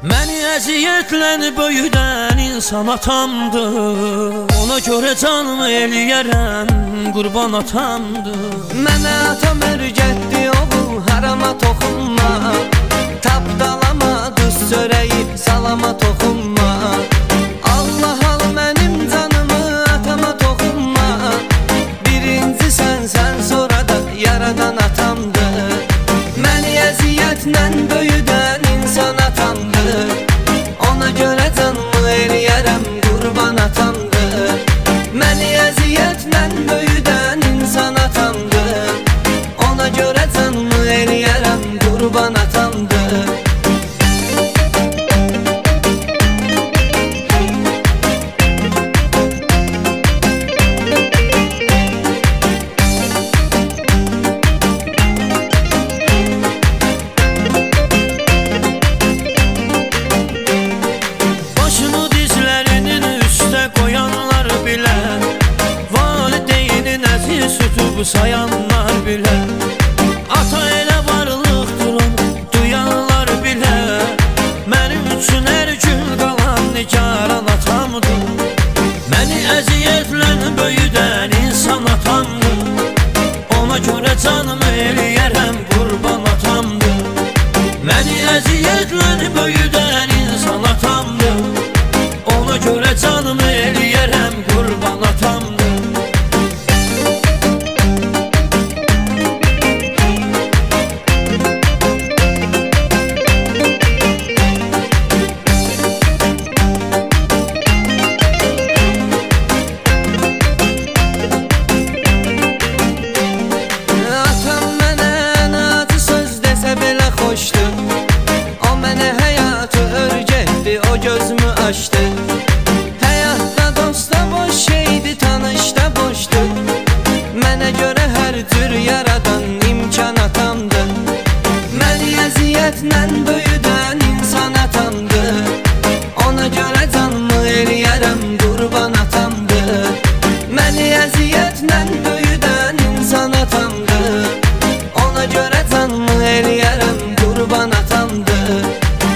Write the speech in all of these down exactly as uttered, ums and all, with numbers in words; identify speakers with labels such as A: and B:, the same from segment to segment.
A: Məni əziyyətlən böyüdən insan atamdır. Ona görə canımı eləyərəm, qurban atamdır.
B: Mənə atam örgətdi, oğul harama toxunma. Tapdalama, duz çörəyi salama toxunma. Allah al mənim canımı, atama toxunma. Birinci sən, sən sonra da yaradan atamdır. Məni əziyyətlən böyüdən insan atamdır. Ona görə canımı eləyərəm, qurban atamdır. Məni əziyyətlən böyüdən insan atamdır. Ona görə canımı eləyərəm, qurban atamdır.
A: Sayanlar bile ata elə varlıqdır onu duyanlar bile. Mənim üçün hər gün qalan nigaran atamdır. Məni əziyyətlən böyüdən insan atamdır. Ona görə canımı eləyərəm, qurban atamdır. Məni əziyyətlən böyüdən insan atamdır. Ona görə canımı eləyərəm, qurban atamdır.
B: O mənə həyatı örgətdi, o gözümü açdı. Həyatda dosta boş şeydi, tanışda boşdur. Mənə görə hər cür yaradan imkan atamdır. Məni əziyyətlən böyüdən insan atamdır. Ona görə canımı eləyərəm, qurban atamdır. Məni əziyyətlən böyüdən insan atamdır. Ona görə canımı eləyərəm, qurban atamdır.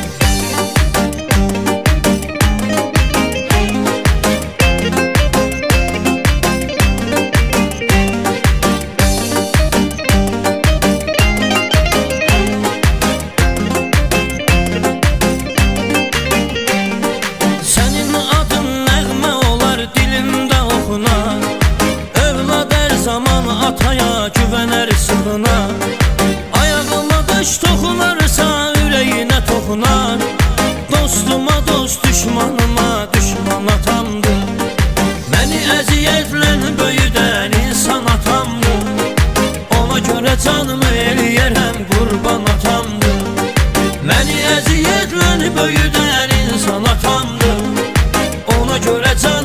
A: Sənin adın nəğmə olar, dilimdə oxunar. Övlad hər zaman ataya güvənər, sığınar. Ayağıma daş toxunarsa ürəyinə toxunar. Dostuma dost, düşmanıma düşman atamdır. Məni əziyyətlən böyüdən insan atamdır. Ona görə canımı eləyərəm, qurban atamdır. Məni əziyyətlən böyüdən insan atamdır. Ona görə canımı